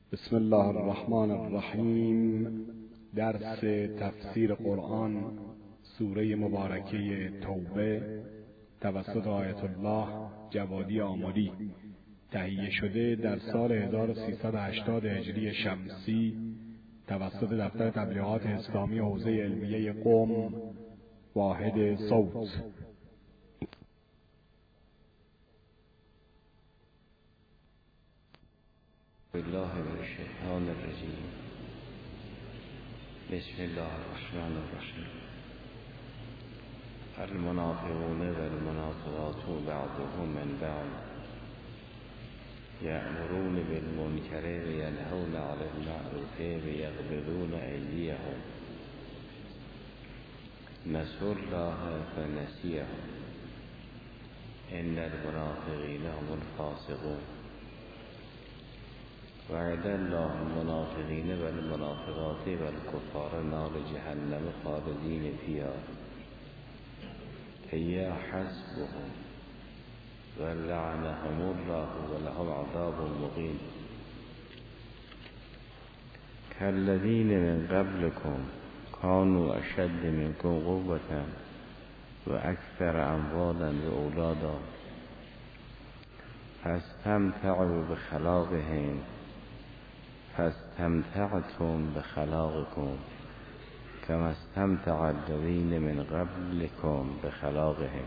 بسم الله الرحمن الرحیم. درس تفسیر قرآن سوره مبارکه توبه توسط آیت الله جوادی آملی تهیه شده در سال 1380 هجری شمسی توسط دفتر تبلیغات اسلامی حوزه علمیه قم واحد صوت. بالله من الشیطان الرجیم. بسم الله الرحمن الرحیم. المنافقون والمنافقات بعضهم من بعض یأمرون بالمنکر وینهون عن المعروف ویغضون ایدیهم نسوا الله فنسیهم ان المنافقین هم الفاسقون. وعد الله المنافقین والمنافقات والكفار نار جهنم خالدین فیها هی حسبهم ولعنهم الله ولهم عذاب مقیم. كالذین من قبلكم كانوا اشد منكم قوة واكثر اموالا واولادا فاستمتعوا بخلاقهم فاستمتعتم بخلاقكم كما استمتع الذين من قبلكم بخلاقهم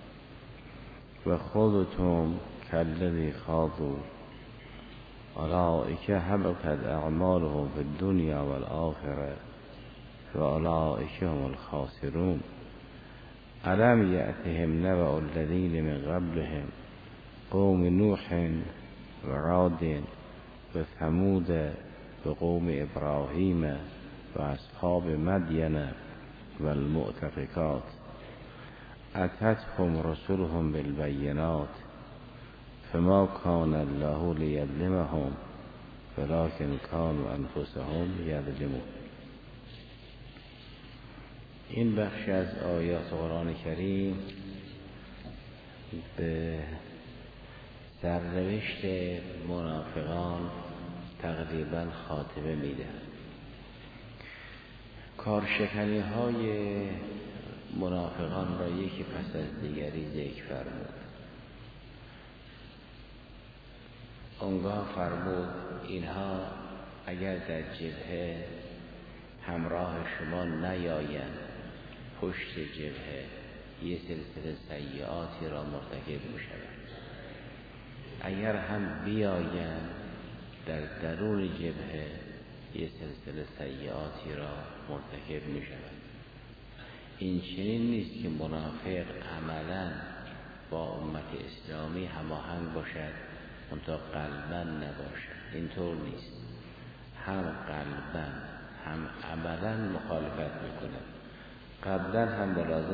وخذتم كالذي خاضوا أولئك حبطت أعمالهم في الدنيا والآخرة وأولئك هم الخاسرون. ألم يأتهم نبأ الذين من قبلهم قوم نوح وعاد وثمود وقوم إبراهيم وأصحاب مدين والمؤتفكات أتتهم رسلهم بالبينات فما كان الله ليظلمهم ولكن كانوا أنفسهم يظلمون. این بخش از آیات قرآن کریم به سرنوشت منافقان تقریبا خاتمه میده. کارشکنی های منافقان را یکی پس از دیگری ذکر فرمود. آنگاه فرمود اینها اگر در جبهه همراه شما نیایند، پشت جبهه یه سلسله سیئاتی را مرتکب میشوند. اگر هم بیایند در درون جبهه یه سلسله سیئاتی را مرتکب می شود. این چنین نیست که منافق عملا با امت اسلامی هماهنگ باشد منتها قلبا نباشد. اینطور نیست. هم قلبا هم عملا مخالفت می کند. قبلا هم ملاحظه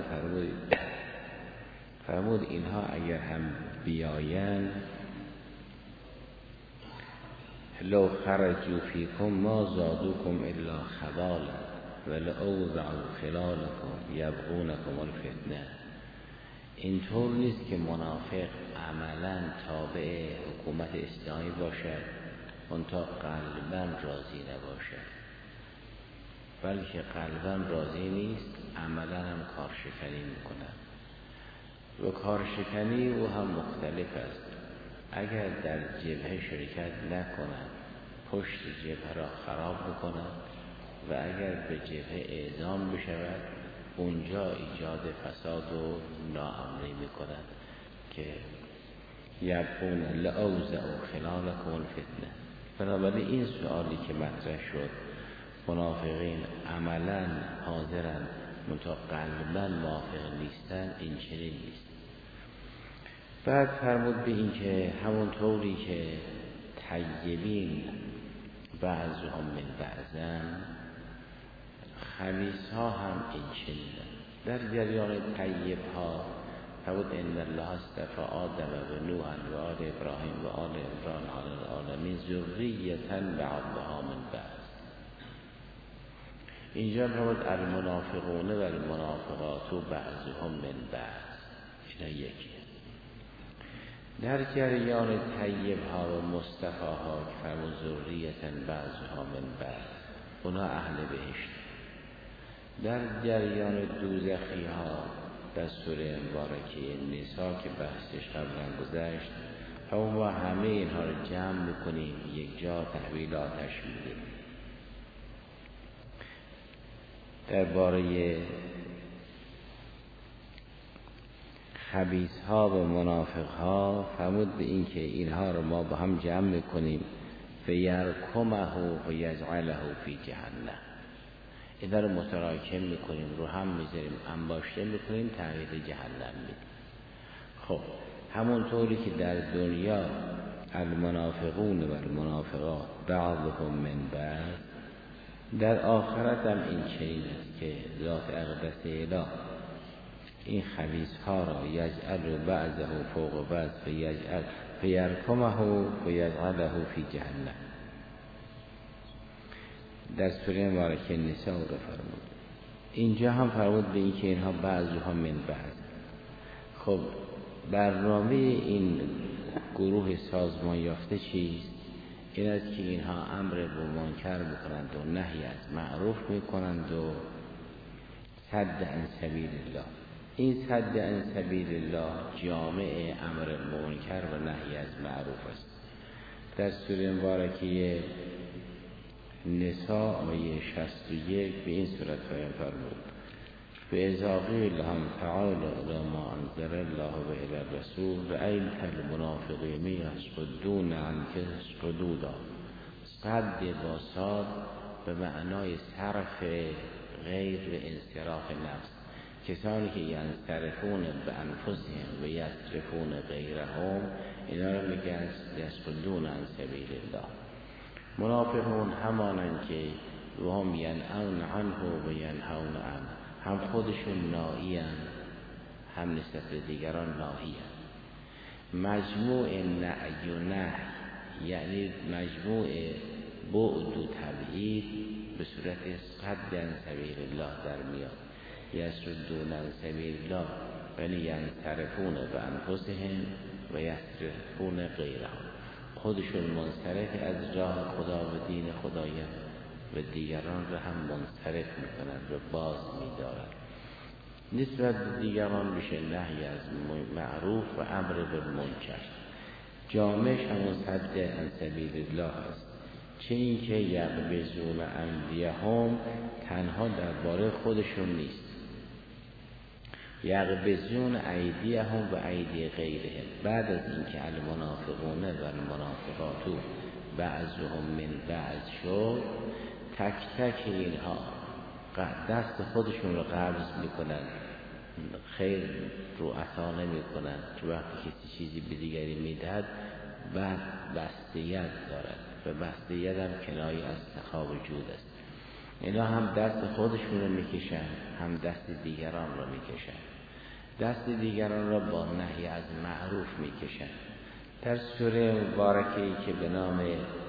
فرمود اینها اگر هم بیایند لو خرجوا فيكم ما زادوكم الا خبالا ولأوضعوا خلالكم يبغونكم الفتنه. اینطور نیست که منافق عملا تابع حکومت اسلامی باشد منتها قلبا راضی نباشد، بلکه قلبا راضی نیست، عملا هم کارشکنی میکند. و کارشکنی او هم مختلف است. اگر در جبهه شرکت نکنند، پشت جبهه را خراب بکنند و اگر به جبهه اعزام بشود اونجا ایجاد فساد و ناامنی میکنند که یبغون لأوضعوا خلالکم الفتنه. بنابراین این سوالی که مطرح شد منافقین عملا حاضرند منتها قلبا موافق نیستند، این چنین نیست. بعد فرمود به این که همون طوری که طیبین بعضهم من بعضن، خبیث ها هم این چنینند. در جریان طیب ها فرمود ان الله اصطفى آدم و نوحا و آل ابراهیم و آل عمران علی العالمین ذریة بعضها من بعض. اینجا فرمود المنافقون و المنافقات بعضهم من بعض. اینا یکی. در جریان طیب ها و مصطفی ها که فرمود ذریة بعضها من بعض، اونا اهل بهشت. در جریان دوزخی ها در سوره مبارکه نساء که بحثش قبلا گذشت، ما همه اینها رو جمع میکنیم یک جا تحویل آتش میدیم. درباره خبیث ها و منافق ها فرمود به این که اینها رو ما با هم جمع میکنیم فیرکمه و یجعله فی جهنم، اینا رو متراکم میکنیم، رو هم میذاریم، انباشته میکنیم، تحویل جهنم میدیم. خب همونطوری که در دنیا المنافقون و المنافقات بعضهم من بعض، در آخرت هم این چنین است که ذات اقدس اله این خبیث ها را یجعل بعضه فوق بعض فیرکمه و یجعله فی جهنم. در سوره مبارکه نساء رو فرمود. اینجا هم فرمود به این که اینها بعضها من بعض. خب برنامه این گروه سازمان یافته چیست؟ این است که اینها امر به منکر میکنند و نهی از معروف میکنند و صد عن سبیل الله. این صد عن سبیل الله جامع امر منکر و نهی از معروف است. در سوره مبارکه نساء آیه 61 به این صورت فرمود فاذا قیل لهم تعالوا الی ما انزل الله و الی الرسول رأیت المنافقین یصدون عنک صدودا. صد با صاد به معنای صرف غیر و انصراف نفس، کسانی که ینصرفون به انفسهم و یصرفون غیرهم، اینا رو میگن یصدون عن سبیل الله. منافقون همانند که و هم ینهون عنه و ینهون عنه، هم خودشون ناهی اند هم نسبت به دیگران ناهی اند. مجموع نهی و نهی یعنی مجموع بعد و تبعید به صورت صد عن سبیل الله در میاد. یصدون عن سبیل الله یعنی ینصرفون به انفسهم و یصرفون غیرهم، خودشون منصرف از راه خدا و دین خدایند و دیگران را هم منصرف میکنند و باز می‌دارند. نسبت به دیگران میشه نهی از معروف و امر بالمنکر. جامعش همون صد عن سبیل الله است. چه این که یغمزون انبیهم تنها درباره خودشون نیست، یغمزون ایدیهم و ایدی غیرهم. بعد از اینکه المنافقون و المنافقات بعضهم من بعض شد، تک تک اینها دست خودشون رو قبض میکنن، خیر رو عطا نمیکنن. تو وقتی کسی چیزی به دیگری میدهد بعد بستیت دارد و بستیت هم کنایه از سخا وجود است. اینا هم دست خودشون رو میکشن هم دست دیگران رو میکشن، دست دیگران را با نهی از معروف میکشن. در سوره مبارکه‌ای که به نام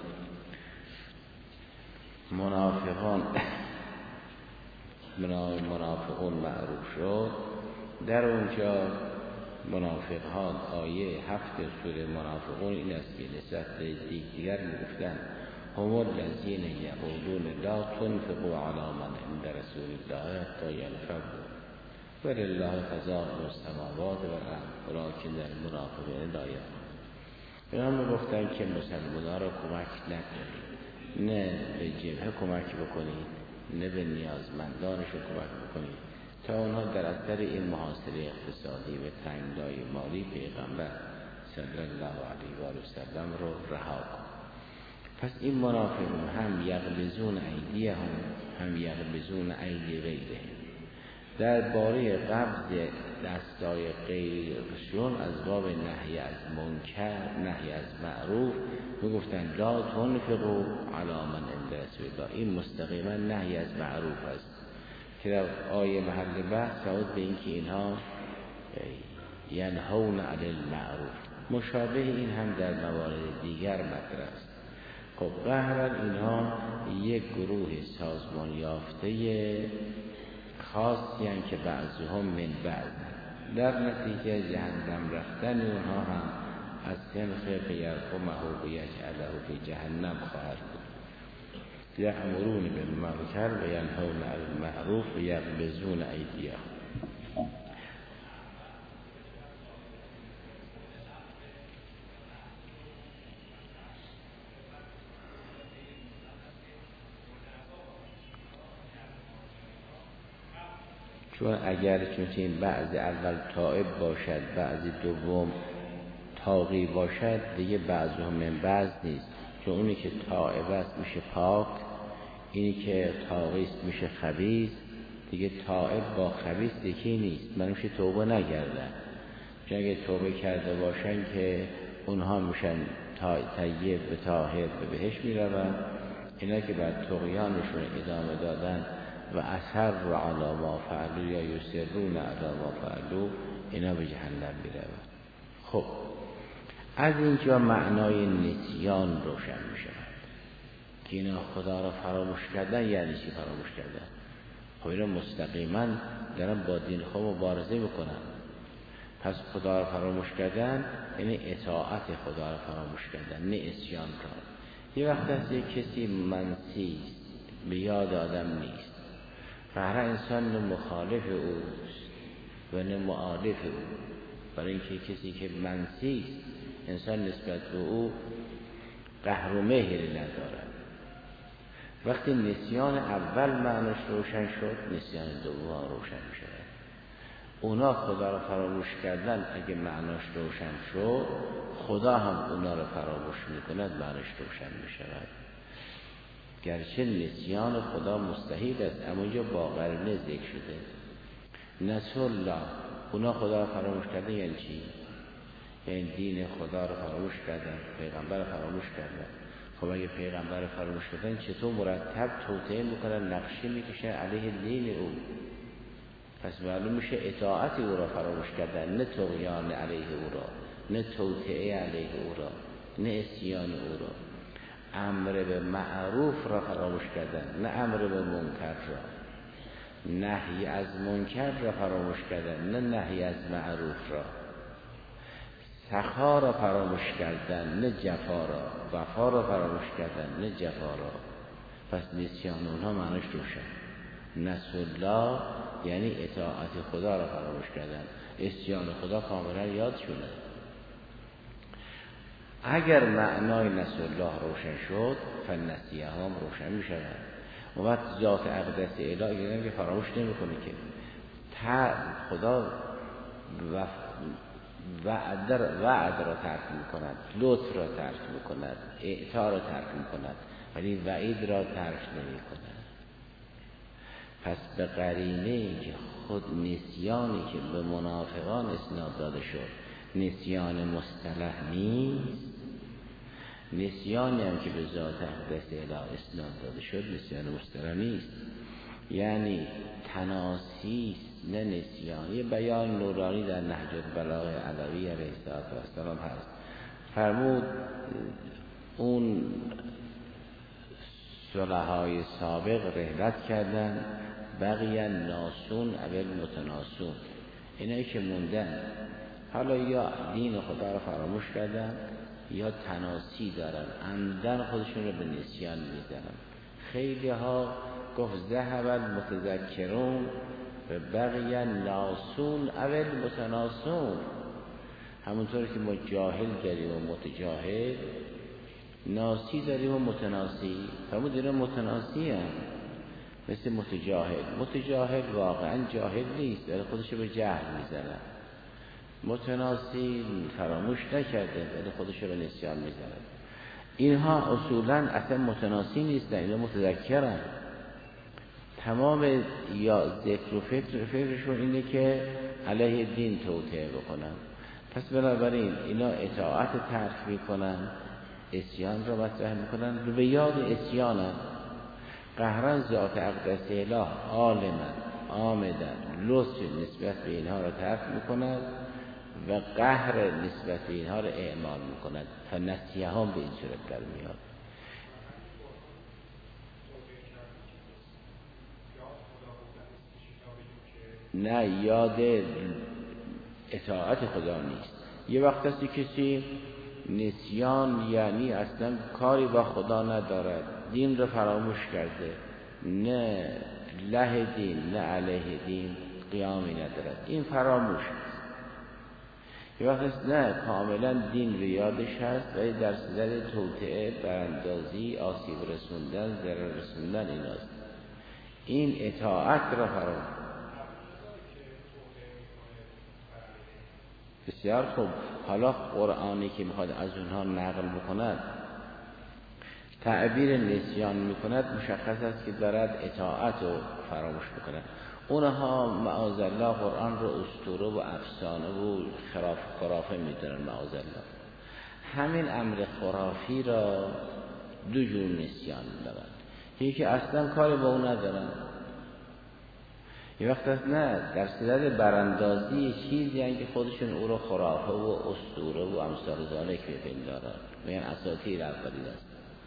منافقون معروف شد، در اونجا منافقان آیه 7 سوره منافقون این است که نسبت دیگر میگفتن هم الذین یقولون لا تنفقوا علی من عند رسول الله حتی ينفضوا ولله خزائن السماوات والارض ولکن المنافقین لا یفقهون. اینا میگفتن که مسلمان‌ها را کمک نکنید، نه به جبهه کمک بکنید نه به نیازمندانشون کمک بکنید تا اونها در اثر این محاصره اقتصادی و تنگنای مالی پیغمبر صلی الله علیه و آله و سلم رو رها کن. پس این منافقون هم یغمزون ایدیهم هم یغمزون ایدی غیرهم. درباره قبض دستای غیرشون از باب نهی از منکر، نهی از معروف میگفتن لا تنفقوا علی من عند رسول الله. این مستقیما نهی از معروف است که در آیه محل بحث شد به اینکه اینها ینهون علی المعروف. مشابه این هم در موارد دیگر مطرح است. خب ظاهرا اینها یک گروه سازمان یافته خاصی هستند که بعضهم من بعض، در نتیجه جهنم رفتن اونها هم از سنخ فیرقمه بیجعله فی جهنم خواهد بود. یأمرون بالمنکر و ینهون عن المعروف و یغلظون ایدیهم. چون اگر چون بعض اول تائب باشد بعض دوم تاغی باشد دیگه بعضهم من بعض نیست، چون اونی که تائب است میشه پاک، اینی که تاغی است میشه خبیث. دیگه تائب با خبیث یکی نیست، من میشه توبه نکردن، چون اگه توبه کرده باشن که اونها میشن طیب به طاهر به بهشت میروند. اینا که بعد طغیانشون ادامه دادن و اثر رو علی ما فعلوا یا یسرون علی ما فعلوا، اینا به جهنم میروند. خب از اینجا معنای نسیان روشن میشه که اینا خدا را فراموش کردن. یعنی چی فراموش کردن؟ خب اینا مستقیما دارن با دین خود مبارزه میکنن. پس خدا را فراموش کردن یعنی اطاعت خدا را فراموش کردن، نه اسیان را. یه وقت هست یک کسی منسی به یاد آدم نیست، هر انسان نه مخالف اوست و نه مؤالف او. برای اینکه کسی که منسی انسان نسبت به او قهر و مهری ندارد. وقتی نسیان اول معناش روشن شد، نسیان دوم روشن می شود. اونا خدا را فراموش کردن، اگه معناش روشن شد خدا هم اونا را فراموش می کند، معناش روشن می شود. گرچه نسیان خدا مستحیل است، اما اینجا با قرینه ذکر شده. نسوا الله، اونا خدا را فراموش کردن یعنی چی؟ یعنی دین خدا را فراموش کردن، پیغمبر را فراموش کردن. خب اگه پیغمبر را فراموش کردن چطور مرتب توطئه میکنن، نقشه میکشن علیه دین او؟ پس معلوم میشه اطاعت او را فراموش کردن، نه طغیان علیه او را، نه توطئه علیه او را، نه عصیان او را. امر به معروف را فراموش کردن، نه امر به منکر را. نهی از منکر را فراموش کردن، نه نهی از معروف را. سخا را فراموش کردن، نه جفا را. وفا را فراموش کردن، نه جفا را. پس نسیان اونها معنیش روشن. نسوا الله یعنی اطاعت خدا را فراموش کردن، عصیان خدا کاملا یادشونه. اگر معنای نسوا الله روشن شد فنسیهم روشن می شود. و بعد ذات اقدس الهی که فراموش نمی کنه که خدا وعد را ترک می کند، لطف را ترک می کند، اعطا را ترک می کند، ولی وعید را ترک نمی کند. پس به قرینه ای که خود نسیانی که به منافقان اسناد داده شد نسیان مصطلح نیست، نسیانی هم که به ذات اقدس الهی اسناد داده شد نسیان مصطلح نیست، یعنی تناسی نه نسیان. یه بیان نورانی در نهج البلاغه علوی علیه السلام هست، فرمود اون صلحای سابق رحلت کردن، بقیه ناسون اول متناسون، اینایی که موندن حالا یا دین خدا را فراموش کردن یا تناسی دارن، عمدن خودشون رو به نسیان میزنن. خیلی ها گفت ذهب المتذکرون و بقیه ناسون اول متناسون. همونطور که ما جاهل داریم و متجاهل، ناسی داریم و متناسی. فرمود اینا متناسی هم مثل متجاهل واقعا جاهل نیست، ولی خودشو به جهل میزنه. متناسی فراموش نکرده ولی خودشو به نسیان میزنه. اینها اصولا اصلا متناسی نیستن، اینا متذکرن. تمام یا ذکر و فکرشون اینه که علیه دین توطئه بکنن. پس بنابراین اینا اطاعت ترک میکنن، عصیان را مطرح میکنن، به یاد عصیانن. قهرن ذات اقدس اله عالما آمدن لطف نسبت به اینها را ترک میکنن و قهر نسبت به اینها را اعمال میکنن. فنسیهم به این صورت در میاد. نه، یاد اطاعت خدا نیست، یه وقت هستی کسی نسیان یعنی اصلا کاری با خدا ندارد، دین رو فراموش کرده، نه له دین نه علیه دین قیامی ندارد، این فراموش است. یه وقت هست نه کاملا دین به یادش هست ولی در صدد توطئه، براندازی، آسیب رسوندن، ضرر رسوندن ایناست، این اطاعت را فراموش. بسیار خوب. حالا قرآنی که میخواد از اونها نقل بکند تعبیر نسیان میکند، مشخص است که دارد اطاعت رو فراموش بکند. اونها معاذالله قرآن رو اسطوره و افسانه و خرافه میدونن معاذالله. همین امر خرافی را دو جور نسیان دارن، یکی اصلا کاری با اون ندارن، یه وقت هست نه در صدد براندازی چیزی هست که خودشون او رو خرافه و اسطوره و امثال ذالک میپندارن، میگن اساطیر اولیه است.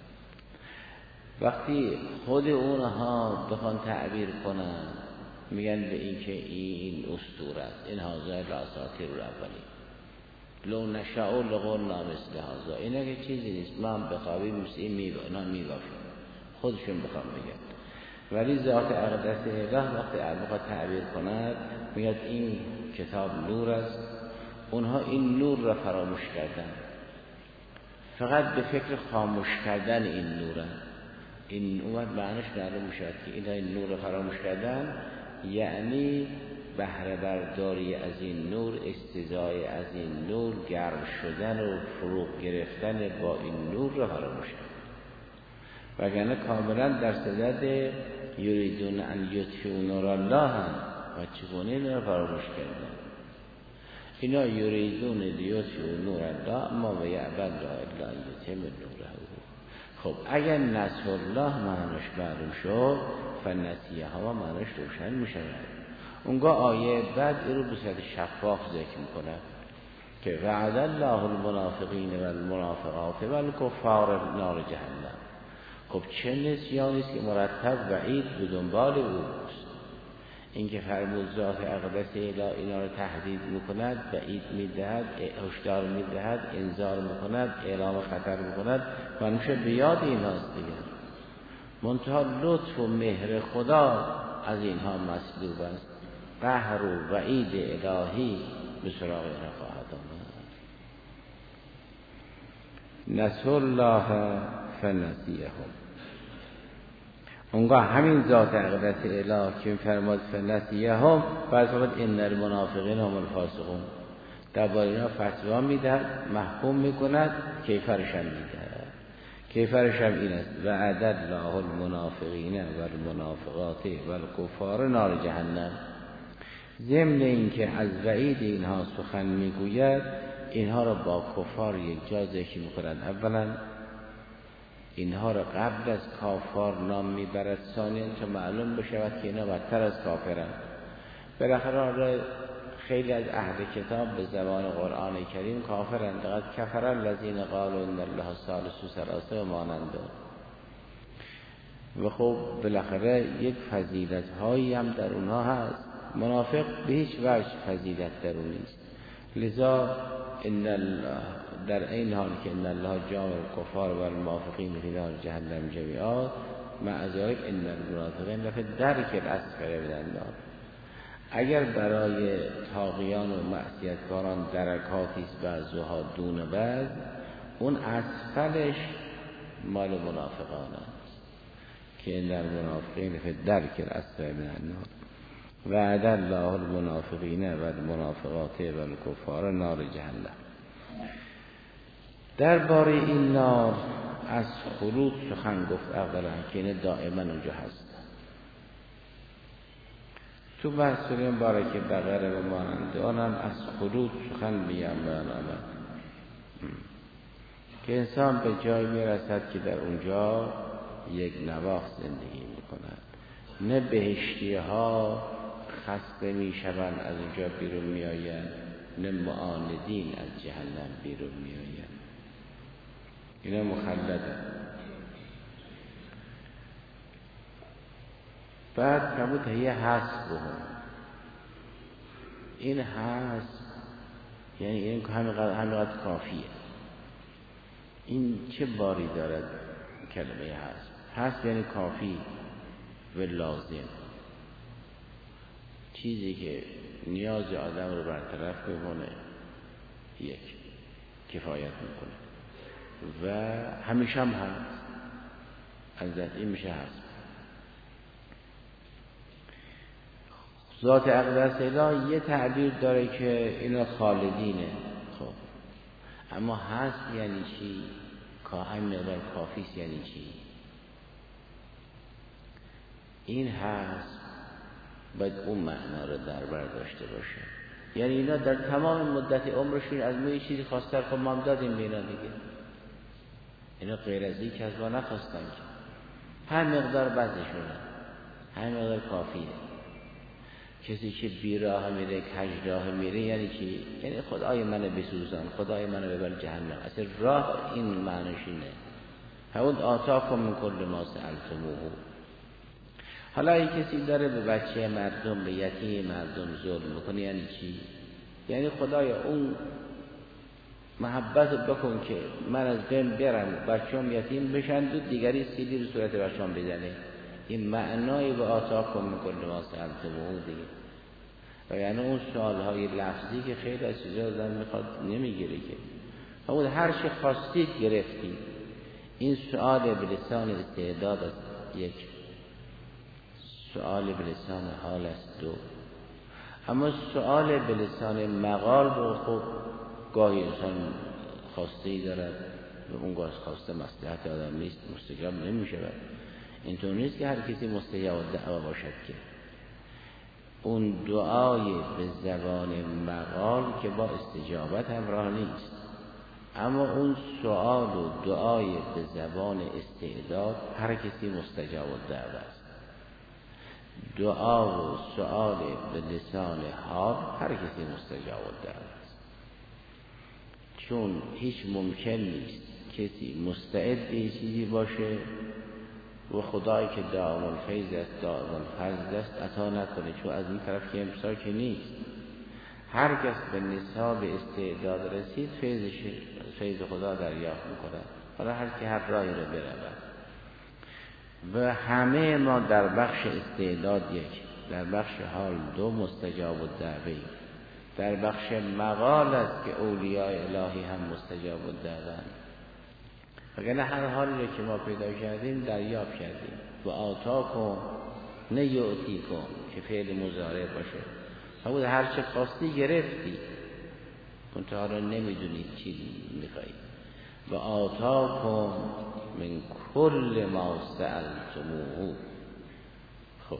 وقتی خود اونها بخوان تعبیر کنن میگن به این که این اسطوره است، این هذا الاساطیر الاولی لو نشاء لقلنا مثل هذا، اینا که چیزی نیست، ما هم بخوابیم اینا میبافیم، خودشون بخوام بگن. ولی ذات اقدس اله وقتی بخواد تعبیر کند میگه این کتاب نور است. اونها این نور را فراموش کردن، فقط به فکر خاموش کردن این نوره. این اومد معنیش معلوم میشد که این نور را فراموش کردن یعنی بهره برداری از این نور، استزای از این نور، گرم شدن و فروغ گرفتن با این نور را فراموش کردن. وگرنه کاملا در صدد یریدون ان یطفئوا نور الله هم و چگونه این را فراموش کردن. اینا یریدون لیطفئوا نور الله اما و یأبی الله الا ان یتم نوره. خب اگر نصر الله معنیش معلوم شد فنسیه ها معنیش روشن می شود. اونگاه آیه بعد این رو به صورت شفاف ذکر می کند که وعد الله المنافقین و المنافقات و الکفار نار جهنم. خب چه نسیانی است که مرتب وعید به دنبال اوست. این که فرمود ذات اقدس اله اینا رو تهدید میکند، وعید میدهد، هشدار میدهد، انذار میکند، اعلام خطر میکند، منوشه به یاد ایناست دیگه. منتها لطف و مهر خدا از اینها مسلوب است، قهر و وعید الهی به سراغ اینها خواهد آمد. نسوا الله فنسیهم. اونگاه همین ذات اقدس اله که فرمود فنسیهم فرمود ان المنافقین هم الفاسقون، درباره اینا فتوا میدهد، محکوم میکند، کیفرش هم میدهد. کیفرش هم این است وعد الله المنافقین و المنافقات و الکفار نار جهنم. ضمن این که از وعید اینها سخن میگوید، اینها را با کفار یک جا ذکر میکنند. اولا اینها را قبل از کافار نام میبرد، ثانیاً که معلوم بشود که اینا بدتر از کافرند. بالاخره خیلی از اهل کتاب به زبان قرآن کریم کافرند، لقد کفر الذین قالوا ان الله ثالث ثلاثه و مانند. و خب بالاخره یک فضیلت هایی هم در اونها هست. منافق به هیچ وجه فضیلت در اون نیست. لذا در این حال که ان الله جامع الکفار و المنافقین فی نار جهنم جمیعا، مع ذلک ان المنافقین لفی الدرک الاسفل من النار. اگر برای طاغیان و معصیتکاران درکاتی است بعضها دون بعض، اون اسفلش مال منافقان است که ان المنافقین فی الدرک الاسفل من النار. وعد الله المنافقین و المنافقات و الکفار نار جهنم. درباره این نار از خلود سخن گفت اولا که این دائما اونجا هست. تو بحث سوره مبارکه بقره و مانند آنم از خلود سخن بیان آمد که انسان به جای میرسد که در اونجا یک نواخت زندگی میکند. نه بهشتی ها خسته میشوند از اونجا بیرون میآیند، نه معاندین از جهنم بیرون میآیند. اینا مخلده. بعد فرمود هی حسبهم، این حسب یعنی این همینقدر کافیه. این چه باری دارد کلمه هست یعنی کافی و لازم، چیزی که نیاز آدم رو برطرف میکنه، یک کفایت میکنه و همیشه هم هست، از این میشه هست. ذات اقدس اله یه تعبیر داره که اینا خالدینه. خب اما هست یعنی چی؟ همین مقدار کافیست یعنی چی؟ این هست باید اون معنا رو در بر داشته باشه. یعنی اینا در تمام مدت عمرشون از ما یه چیزی خواستن، خب ما هم دادیم به اینا دیگه. اینا غیر از این که از ما نخواستن که هم مقدار بزشونه، هم مقدار کافیه. کسی که بیراه میره، کج راه میره یعنی چی؟ یعنی خدای منو بسوزان، خدای منو ببر جهنم. اصلا راه این معنیش اینه. همون آتاکم من کل ما سألتموه. حالا این کسی داره به بچه مردم، به یتیم مردم ظلم میکنه یعنی چی؟ یعنی خدایا اون محبت بکن که من از بین برم، بچه‌ام یتیم بشن، دو دیگری سیلی رو صورت بچه‌ام بزنه. این معنای به آتاکم من کل ما سألتموه دیگه. و یعنی اون سوالهای لفظی که خیلی از چیزا آدم میخواد نمیگیره که همون هر چی خواستید گرفتید. این سوال به لسان استعداد است، یک. سوال به لسان حال است، دو. اما سوال به لسان مقال رو خب گاهی انسان خواسته دارد و اون گاهی خواسته مصلحت آدم نیست، مستجاب نمیشه. اینطور نیست که هر کسی مستجاب دعوا باشد که اون دعای به زبان مقال که با استجابت همراه نیست. اما اون سوال و دعای به زبان استعداد هر کسی مستجاب الدعوه است. دعا و سوال به لسان حال هر کسی مستجاب الدعوه است. چون هیچ ممکن نیست کسی مستعد یه چیزی باشه و خدایی که دائم الفیض است، دائم الفضل است عطا نکنه، چون از این طرف که امساک نیست. هر کس به نصاب استعداد رسید فیض خدا دریافت میکنه. حالا هر کی هر راهی رو برود و همه ما در بخش استعداد یک، در بخش حال دو مستجاب الدعوه، در بخش مقال است که اولیاء الهی هم مستجاب الدعوه. وگرنه هر حالی رو که ما پیدا کردیم دریافت کردیم. و آتاکم نه یعطیکم که فعل مضارع باشه، همون هر چه خواستی گرفتی، منتها رو نمیدونید چی میخوایی. و آتاکم من کل ما سألتموه. خب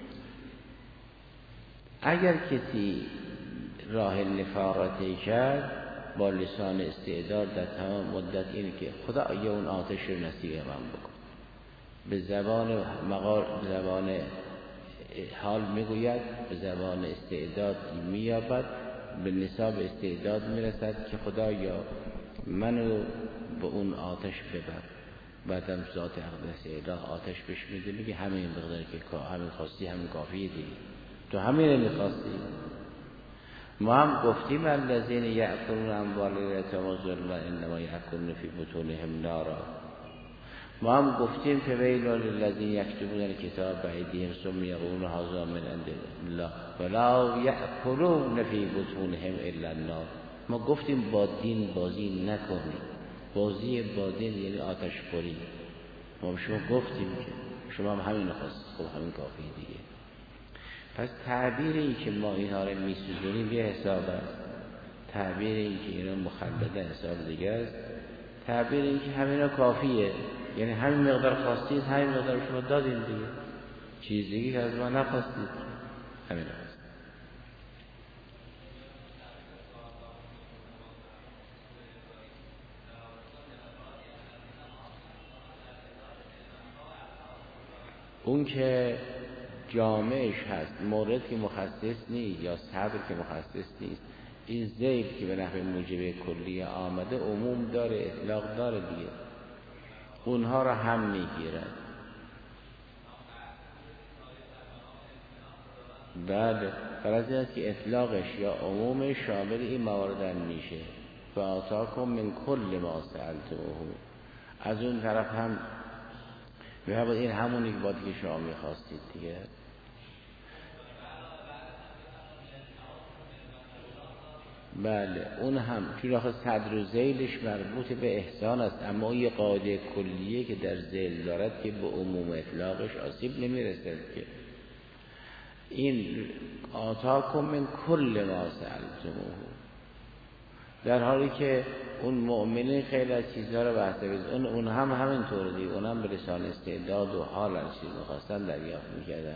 اگر کسی راه نفاقتی کرد با لسان استعداد در تمام مدت اینه که خدا یا اون آتش رو نصیب من بکن، به زبان مقال، به زبان حال میگوید، به زبان استعداد مییابد، به نصاب استعداد میرسد که خدا یا منو به اون آتش ببر. بعدم ذات اقدس اله آتش بهش میده، میگه همین مقدار که همین خواستی همین کافیه دیگه، تو همین میخواستی. ما هم گفتیم الذین یأکلون اموال الیتامی ظلما انما یأکلون فی بطونهم نارا. ما هم گفتیم که ویل للذین یکتبون الکتاب بایدیهم ثم یقولون هذا من عند الله ولا یأکلون فی بطونهم الا النار. ما گفتیم با دین بازی نکنید. بازی با دین یعنی آتش خوری. ما شما گفتیم که شما هم همین خواست، خب همین کافیه دیگه. پس تعبیر این که ما اینها رو میسوزونیم یه حساب است، تعبیر این که اینا مخلده حساب دیگه است. تعبیر این که همینا کافیه، یعنی همین مقدار خواستید همین مقدار شما دادیم دیگه، چیز دیگه که از ما نخواستید همین است. اون که جامعش هست، مورد که مخصص نیست یا صبر که مخصص نیست، این ذیل که به نحو موجب کلی آمده عموم داره، اطلاق داره دیگه، اونها را هم میگیرد. بله، فرض این است که اطلاقش یا عموم شامل این موارد میشه. فآتاکم من کل ما سألتموه. از اون طرف هم می‌فرماید این همونی که باید که شما می‌خواستید دیگه. بله اون هم چون آخه صدر و ذیلش مربوط به احسان است، اما اون یه قاعده کلیه که در ذیل دارد که به عموم اطلاقش آسیب نمیرسد که این آتاکم من کل ما سألتموه، در حالی که اون مؤمنین خیلی از چیزها رو بحث بید اون هم همینطور دیگه، اون هم به لسان استعداد و حال از چیز میخواستن دریافت میکردن.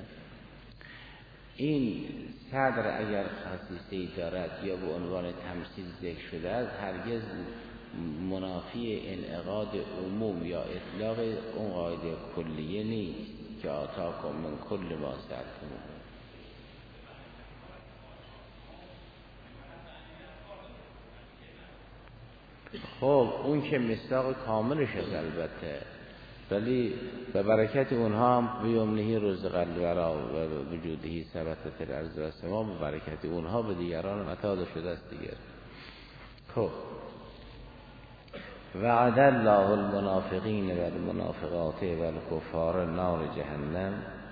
این صدر اگر خصیصه‌ای دارد یا به عنوان تمثیل ذکر شده است، هرگز منافی انعقاد عموم یا اطلاق اون قاعده کلیه نیست که آتاکم من کل ما سألتموه. خب اون که مصداق کاملش است البته، ولی به برکت اونها هم بیومنهی رزق الورا و وجودهی ثبتت الارض و السما، به برکت اونها به دیگران عطا شده است دیگر. خب وعد الله المنافقین و المنافقات و الکفار نار جهنم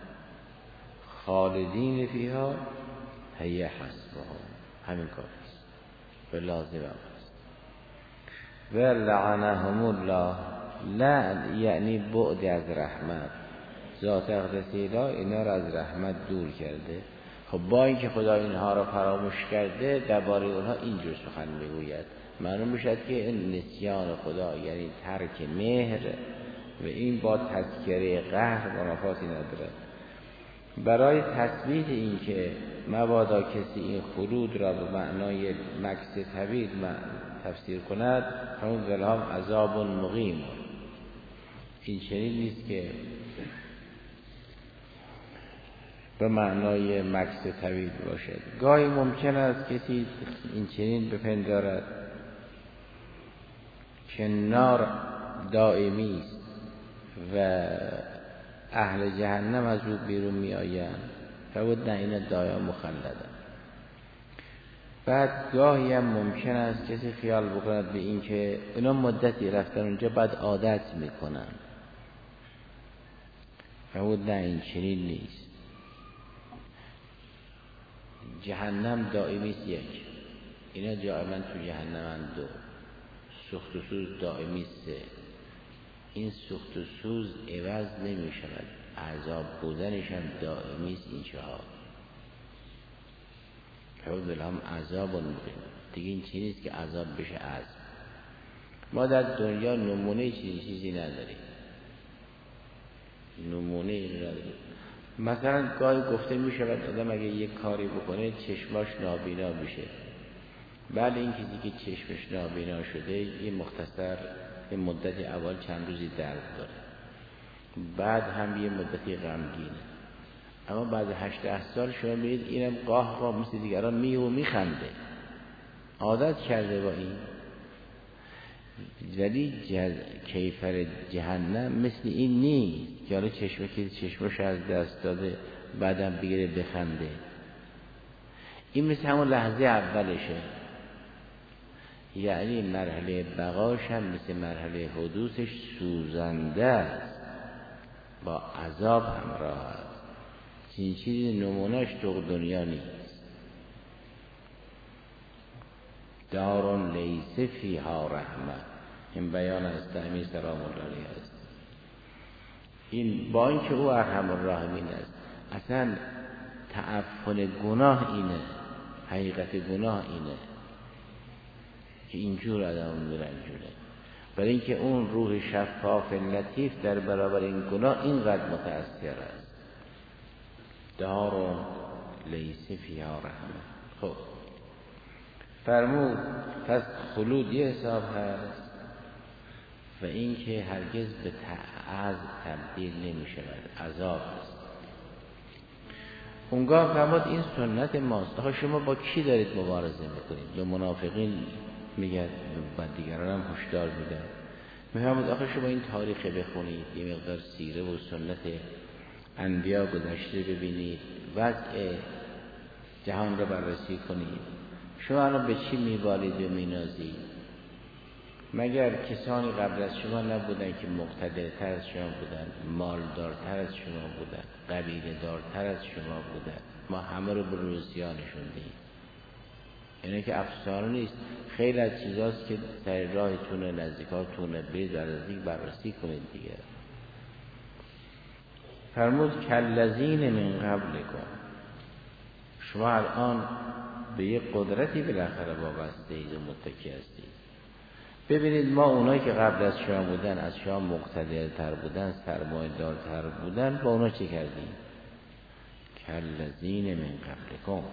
خالدین فیها هی حسبهم، همین کار است و لازم است. و لعنهم الله، لعن یعنی بعد از رحمت، ذات اقدسی اینا را از رحمت دور کرده. خب با اینکه خدا اینها را فراموش کرده درباره اونها اینجور سخن میگوید، معلوم میشد که این نسیان خدا یعنی ترک مهر و این با تذکره قهر منافاتی نداره. برای تثبیت این که مبادا کسی این خلود را به معنای مکث طویل تفسیر کند، همون ولهم عذاب مقیم، این چنین نیست که به معنای مکث طویل باشد. گاهی ممکن است کسی این چنین بپندارد که نار دائمی است و اهل جهنم از او بیرون می آیند، فبود نه این دائم مخلدن. بعد گاهی هم ممکن است کسی خیال بکند به این که اینا مدتی رفتن اونجا بعد عادت میکنن، فبود نه این چنین نیست. جهنم دائمی است یک، اینا دائما تو جهنم دو، سوخت و سوز دائمی سه. این سوخت و سوز عوض نمی شود، عذاب بودنش هم دائمی است این چهار. فبود لهم عذاب مقیم، دیگه این چیزی نیست که عذاب بشه عذاب. ما در دنیا نمونه چیزی نداریم، نمونه این نداریم. مثلا گاهی گفته می شود آدم اگه یک کاری بکنه چشماش نابینا بشه. بله این کسی که چشمش نابینا شده یه مختصر یه مدت اول چند روزی درد داره، بعد هم یه مدتی غمگینه، اما بعد 8 سال شما می‌بینید اینم قاه مثل دیگران میخنده، عادت کرده با این. ولی کیفر جهنم مثل این نیست که حالا چشمش از دست داده بعدم بگیره بخنده. این مثل همون لحظه اولشه، یعنی مرحله بقاش هم مثل مرحله حدوثش سوزنده است، با عذاب همراه است. این چیزی نمونهش تو دنیا نیست. دار لیس فیها رحمه، این بیان از تعمیر سلام الله علیه است. این با اینکه او ارحم الراحمین است، اصلا تعفن گناه اینه، حقیقت گناه اینه که اینجور آدم میرنجونه، برای اینکه اون روح شفاف لطیف در برابر این گناه اینقدر متأثر است. دار لیس فیها رحمه. خب فرمود پس خلود یه حساب هست و این که هرگز به تعذ تبدیل نمی شود، عذاب است. اونگاه فرمود این سنت ماست. آخه شما با کی دارید مبارزه میکنید؟ به منافقین میگه، با دیگران هم هشدار میده. میفرمود آخه شما این تاریخ بخونید، یه مقدار سیره و سنت انبیا گذشته ببینید، وضع جهان رو بررسی کنید. شما الان به چی میبالید و مینازید؟ مگر کسانی قبل از شما نبودن که مقتدرتر از شما بودن، مالدارتر از شما بودن، قبیله دارتر از شما بودن؟ ما همه رو به روسیانشون دیم. اینه که افسانه نیست، خیلی از چیزاست که در راهتونه، نزدیکاتونه، برید بررسی کنید دیگه. فرمود کالذین من قبلکم، شما الان به یک قدرتی بالاخره وابسته اید و متکی هستید. ببینید ما اونایی که قبل از شما بودن، از شما مقتدرتر بودن، سرمایه دارتر بودن، با اونا چه کردیم؟ کالذین من قبلکم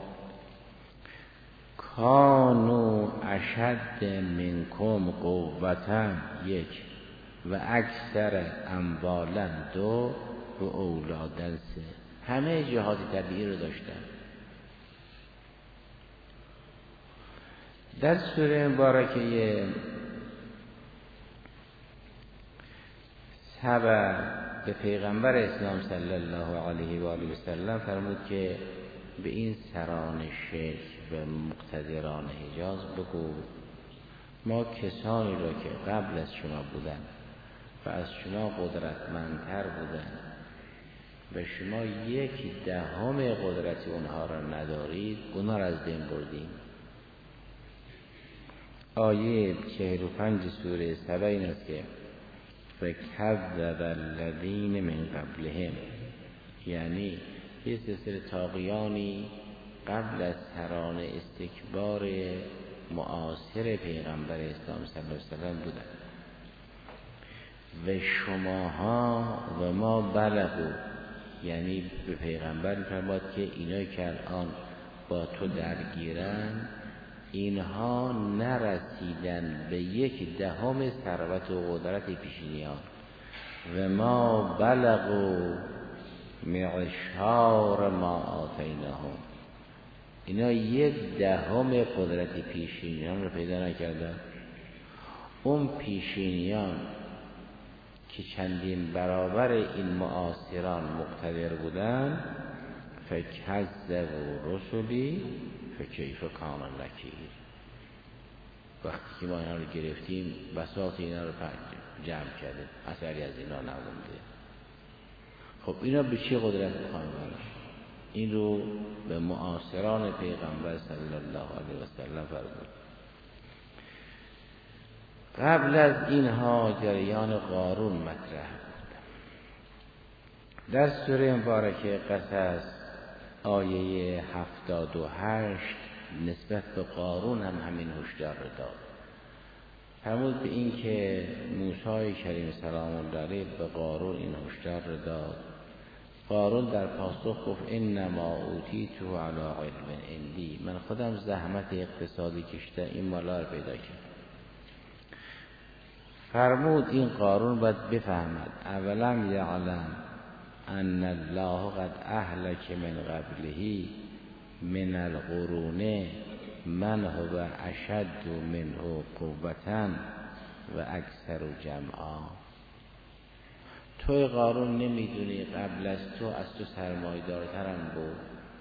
کانوا اشد منکم قوة، یک، و اکثر اموالا، دو، و اولادا، سه. همه جهات طبیعی رو داشتن. در سوره مبارکه سبع به پیغمبر اسلام صلی الله علیه و آله و سلم فرمود که به این سران شیخ و مقتدران حجاز بگو ما کسانی را که قبل از شما بودن و از شما قدرتمندتر بودن و شما 1/10 قدرت اونها را ندارید، اونها را از بین بردیم. آیه 45 سوره سبع این است که فکذب الذین من قبلهم، یعنی یه سلسله طاغیانی قبل از سران استکبار معاصر پیغمبر اسلام صلی الله علیه و سلم بودن. و شماها و ما بلغوا، یعنی به پیغمبر فرمود که اینایی که الان با تو درگیرن اینها نرسیدن به 1/10 ثروت و قدرت پیشینیان. و ما بلغوا معشار ما آتیناهم، اینا 1/10 قدرت پیشینیان رو پیدا نکردن. اون پیشینیان که چندین برابر این معاصران مقتدر بودن، فکذبوا رسلی فکیف کان نکیر. وقتی که ما اینا رو گرفتیم بساط اینا رو جمع کردیم، اثری از اینا نمونده. خب اینا به چه قدرت میخوان برش؟ این رو به معاصران پیغمبر صلی الله علیه و سلم فرمود. قبل از اینها جریان قارون مطرح بود. در سوره مبارکه قصص آیه 78 نسبت به قارون هم همین هشدار رو داد. فرمود به این که موسی کریم سلام الله علیه به قارون این هشدار رو داد. قارون در پاسخ گفت انما اوتیته علی علم عندی، من خودم زحمت اقتصادی کشیدم این مالا رو پیدا کردم. فرمود این قارون باید بفهمد اولم یعلم ان الله قد اهلک من قبله من القرون من هو اشد منه قوة و اکثر جمعا. توی قارون نمیدونی قبل از تو سرمایه دارترم بود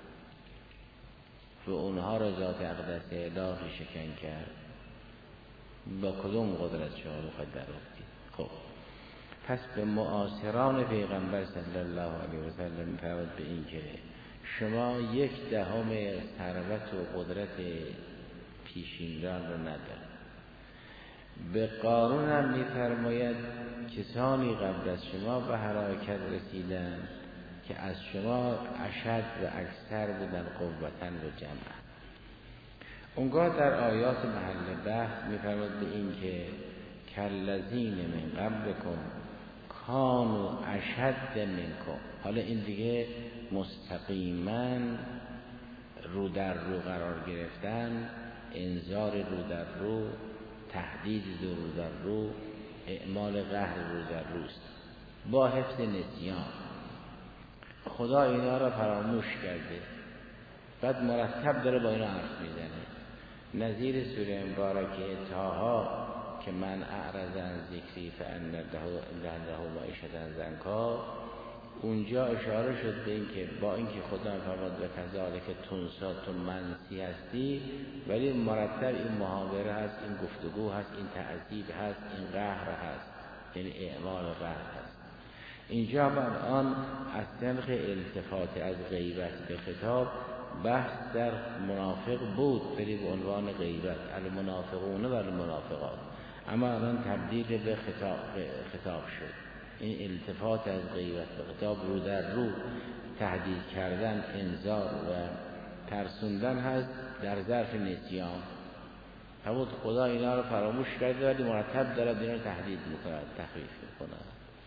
و اونها را ذات اقدس الهی شکن کرد. با کدوم قدرت شما بخواید در افتید؟ خب پس به معاصران پیغمبر صلی الله علیه و سلم فرمود به این که شما 1/10 ثروت و قدرت پیشینیان رو ندارید. به قارون هم می‌فرماید کسانی قبل از شما به هلاکت رسیدن که از شما اشد و اکثر بودن قوتاً و جمعاً. اونگاه در آیات محل بحث می‌فرماید به این که کالذین من قبلکم کانوا اشد منکم. حالا این دیگه مستقیما رو در رو قرار گرفتن، انذار رو در رو، تهدید رو در رو، اعمال قهر رو در روست با حفظ نسیان. خدا اینا را فراموش کرده، بعد مرتب داره با اینا حرف میزنه. نظیر سوره مبارکه طه که من اعرض عن ذکری فان له معیشة ضنکا، اونجا اشاره شد به این که با اینکه خدا فرمود و کذالک تنسا تو منسی هستی، ولی مرتب این محاوره هست، این گفتگو هست، این تعذیب هست، این قهر هست، یعنی اعمال قهر هست. اینجا الان از طریق التفات از غیبت به خطاب بحث در منافق بود، ولی به عنوان غیبت، المنافقون و المنافقات، اما الان تبدیل به خطاب شد. این التفات از غیبت به خطاب رو در رو تهدید کردن، انذار و ترسوندن هست در ظرف نسیان. همون خدا اینا رو فراموش کرده ولی مرتب دارد اینا رو تهدید میکند، تخویف میکند.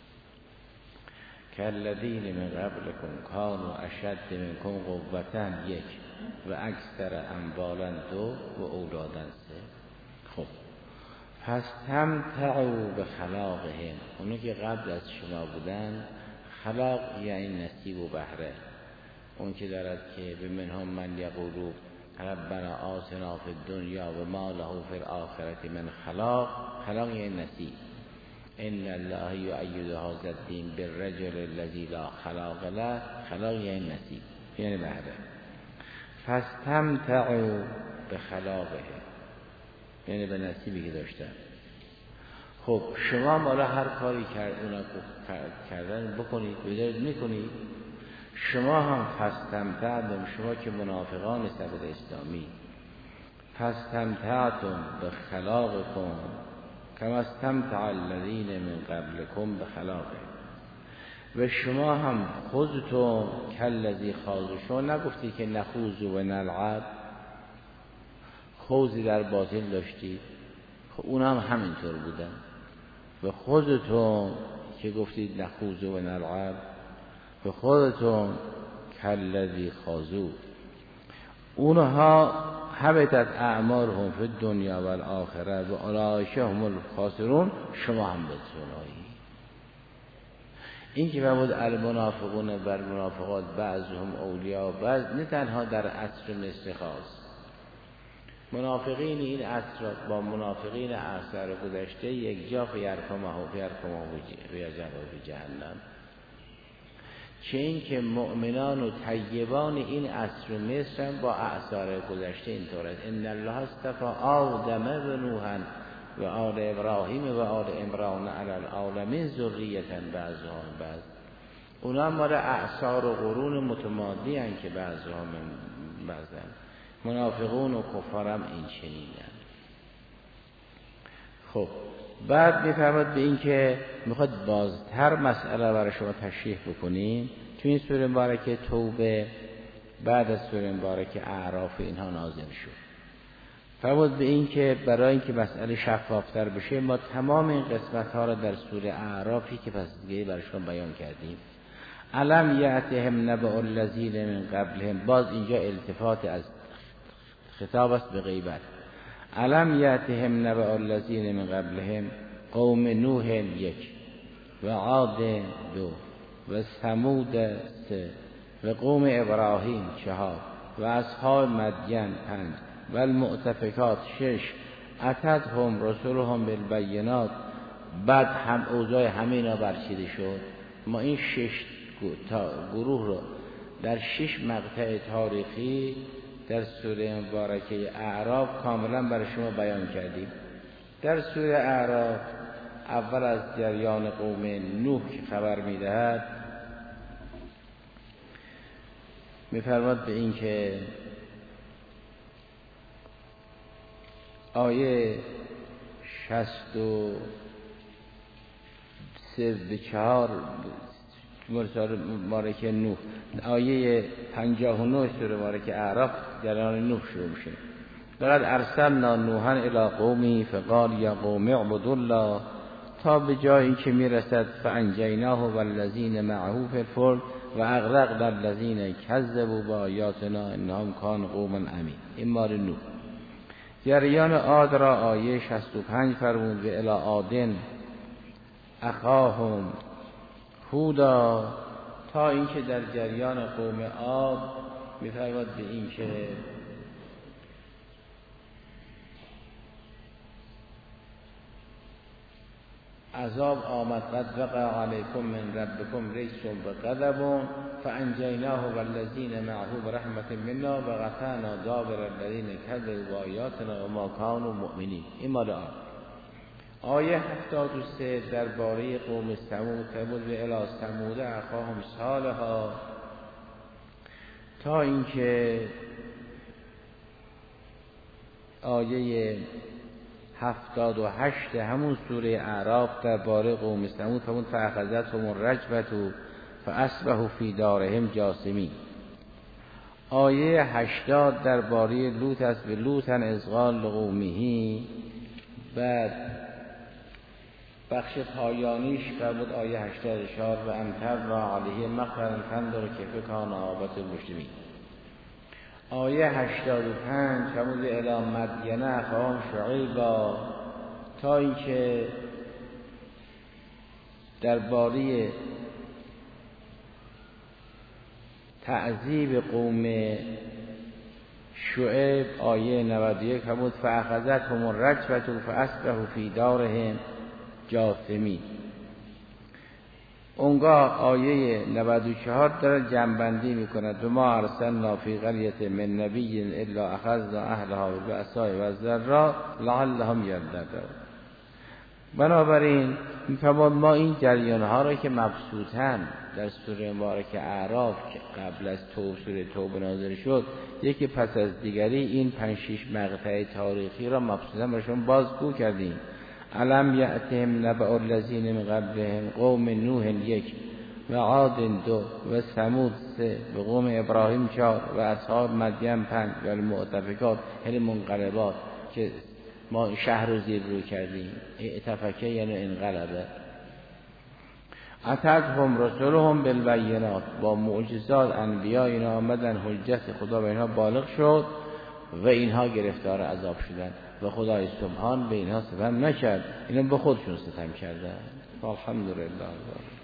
کالذین من قبلکم کانوا اشد منکم قوة یک و اکثر اموالا دو و اولادا سه. خب پس تمتعوا به خلاقهم، اونو که قبل از شما بودن، خلاق یعنی نصیب و بهره. اون که دارد که به منهم من یقولو ربنا آتنا فی الدنیا و ما له فی الآخرة من خلاق، خلاق یعنی نصیب. ان الله یؤید هذا الدین بالرجل الذی لا خلاق له، خلاق یعنی نصیب یعنی بهره. فاستمتعوا به خلاقه یعنی به نصیبی که داشتن. خب شما حالا هر کاری کردن بکنید، بدارید میکنید. شما هم فاستمتعتم، شما که منافقان سبیل اسلامی، فاستمتعتم به خلاقکم کما استمتع الذین من قبلکم به خلاقه. و شما هم خودتون کالذی خاضوا، شما نگفتید که نخوض و نلعب، خوضی در باطل داشتید، خب اون هم همینطور بودن. و خودتون که گفتید نخوض و نلعب، و خودتون کالذی خاضوا، اونها حبطت اعمالهم فی الدنیا و الاخره و اولئک هم الخاسرون، شما هم بدونایی. این که فرمود المنافقون و المنافقات بعضهم اولیاء بعض، نه تنها در عصر مثل خاص، منافقین این عصر با منافقین عصر گذشته یک جا فیرکمه فی جهنم. چه این که مؤمنان و طیبان این عصر مصر هم با اعصار گذشته اینطور است. ان الله اصطفى آدم و نوحا و آل ابراهیم و آل عمران علی العالمین ذریة بعضهم بعض. اونا مال اعصار و قرون متمادی هستند که بعضهم بعضن. منافقون و کفارم این چنینن. خب بعد میفرماد به این که میخواد بازتر مسئله برای شما تشریح بکنیم. تو این سوره مبارکه توبه بعد از سوره مبارکه اعراف اینها نازل شد. فرمود به این که برای اینکه مسئله شفافتر بشه ما تمام این قسمت ها را در سوره اعرافی که پس دیگه برای شما بیان کردیم. الم یأتهم نبأ الذین من قبلهم، باز اینجا التفات از خطاب است به غیبت. الم یأتهم نبأ الذین من قبلهم قوم نوح یک و عاد دو و ثمود سه و قوم ابراهیم چهار و اصحاب مدین پنج و المؤتفکات شش. اتتهم رسولهم بالبینات، بعد هم اوضاع همینا برچیده شد. ما این شش گروه رو در شش مقطع تاریخی در سوره مبارکه اعراف کاملا برای شما بیان کردیم. در سوره اعراف اول از جریان قوم نوح که خبر میدهد میفرماد به این که آیه 63 به 4 مبارکه نوح، آیه 59 سوره مبارکه اعراف جریان نوح شروع میشه. لقد ارسلنا نوحا الی قومه فقال یا قوم اعبدوا الله، تا به جایی که میرسد فانجیناه والذین معه فی الفلک و اغرقنا الذین کذبوا بآیاتنا انهم کانوا قوما عمین. این مال نوح. جریان عاد را آیه 65 فرمود و الی عادن اخاهم هودا، تا اینکه در جریان قوم عاد میفرماد به این که عذاب آمد قد وقع علیکم من ربکم رجس و غضب فانجیناه والذین معه برحمت منا و قطعنا دابر الذین کذبوا بآیاتنا و ما کانوا مؤمنین. این مال آیه 73 درباره قوم ثمود تبود به الی ثمود اخاهم صالحا تا اینکه آیه 78 همون سوره اعراف درباره قوم ثمود فرمود فاخذتهم الرجفة فاصبحوا فی دارهم جاثمین. آیه 80 درباره لوط است به لوطا اذ قال لقومه. بعد بخش پایانیش فرمود آیه 84 و امطر و علیه مغفرا فانظر کیف کان عاقبة المجرمین. آیه 85 فرمود الی مدین اخاهم شعیبا تا اینکه درباره تعذیب قوم شعیب آیه 91 فرمود فاخذتهم الرجفة فاصبحوا فی دارهم جاثمین. اونگاه آیه 94 داره جنبندی میکند و ما ارسلنا فی قریة من نبی الا اخذنا اهلها بالبأساء والضراء لعلهم یضرعون. بنابراین میفرماد ما این جریان ها را که مبسوطاً در سوره مبارکه اعراف که قبل از سوره توبه نازل شد یکی پس از دیگری این 5-6 مقطع تاریخی را مبسوطاً براشون بازگو کردیم. الم یأتهم نبأ الذین من قبلهم قوم نوح 1 و عاد 2 و ثمود 3 و قوم ابراهیم 4 و اصحاب مدین 5 و المؤتفکات یعنی منقلبات که ما شهر رو زیر رو کردیم. ائتفکه یعنی انقلبه. اتتهم رسولهم بالبینات با معجزات انبیا اینا آمدن حجت خدا به اینها بالغ شد و اینها گرفتار عذاب شدن و خدای سبحان به اینها ستم نکرد، اینا به خودشون ستم کردن. الحمدلله.